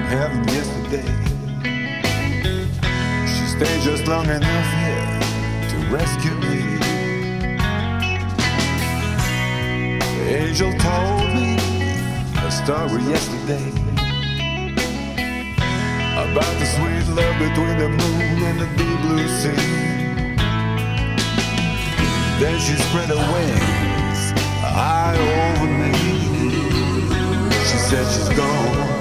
heaven yesterday. She stayed just long enough here to rescue me. The angel told me a story yesterday about the sweet love between the moon and the deep blue sea. Then she spread her wings high over me. She said she's gone